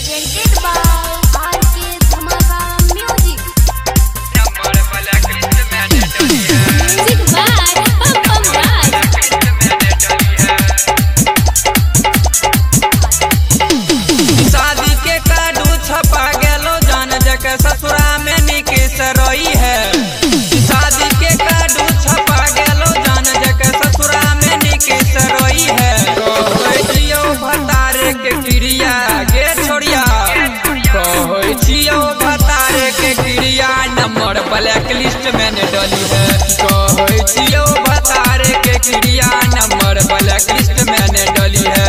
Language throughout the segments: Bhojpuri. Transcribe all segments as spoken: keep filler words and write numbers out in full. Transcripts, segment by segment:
presented by R K Dhamaka Music. Music by Pam Pam Raj. शादी के कार्ड छपा गेलो जान जके ससुरा में निकेश रही है। शादी के कार्ड छपा गेलो जान जके ससुरा में निकेश रही है। कहै छियो भतारे के क्रिया गे छोड़िया, कहै छियो भतारे के क्रिया नंबर ब्लैक लिस्ट में ने डली है। कहै छियो भतारे के क्रिया नंबर ब्लैक लिस्ट में ने डली है।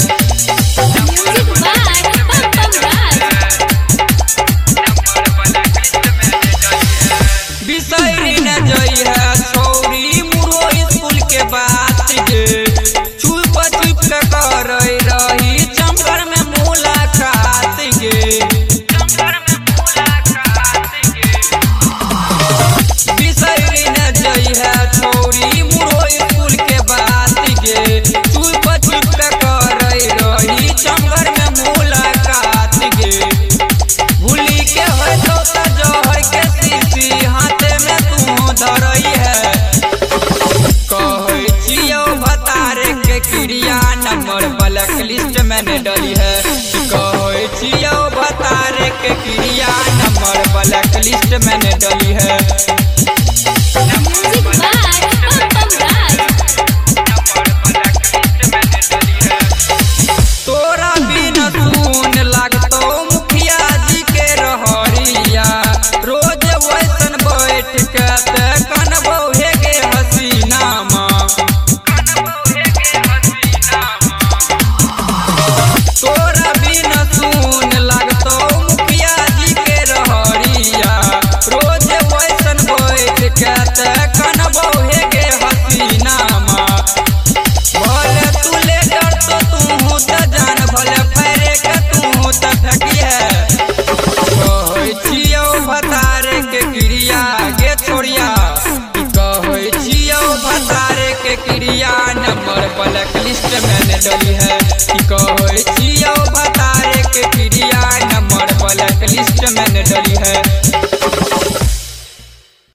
बिसरी न जई है छोरी मुरो स्कूल के बात गे, चुप चुप के करई रही चंबर में मुलाकात गे। बिसरी न जई है छोरी मुरो स्कूल के बात गे, चुप चुप के करई रही चंबर में मुलाकात गे। भूली के होय तो त जहर के शीशी हाथे में तू धरई है। कहै छियो भतारे के क्रिया नंबर ब्लैक लिस्ट में ने डली है। कहै छियो भतारे के क्रिया नंबर ब्लैक लिस्ट में ने डली है। Music by Pam Pam Raj. तोरा बिन सुन लागतो मुखिया जी के रहरिया, रोज वैसन बैठ के ते कनबो हे गे हसीना माँ। तोरा बिन सुन लागतो मुखिया जी के रहरिया, रोज वैसन बैठ के ते कनबो हे गे हसीना माँ। भले तू ले डर तो तू त जान भले फेरे के तू त ठगी है। कहै छियो भतारे के क्रिया गे छोड़िया, कहै छियो भतारे के क्रिया नंबर ब्लैक लिस्ट में ने डली है। कहै छियो भतारे के क्रिया नंबर ब्लैक लिस्ट में ने डली है।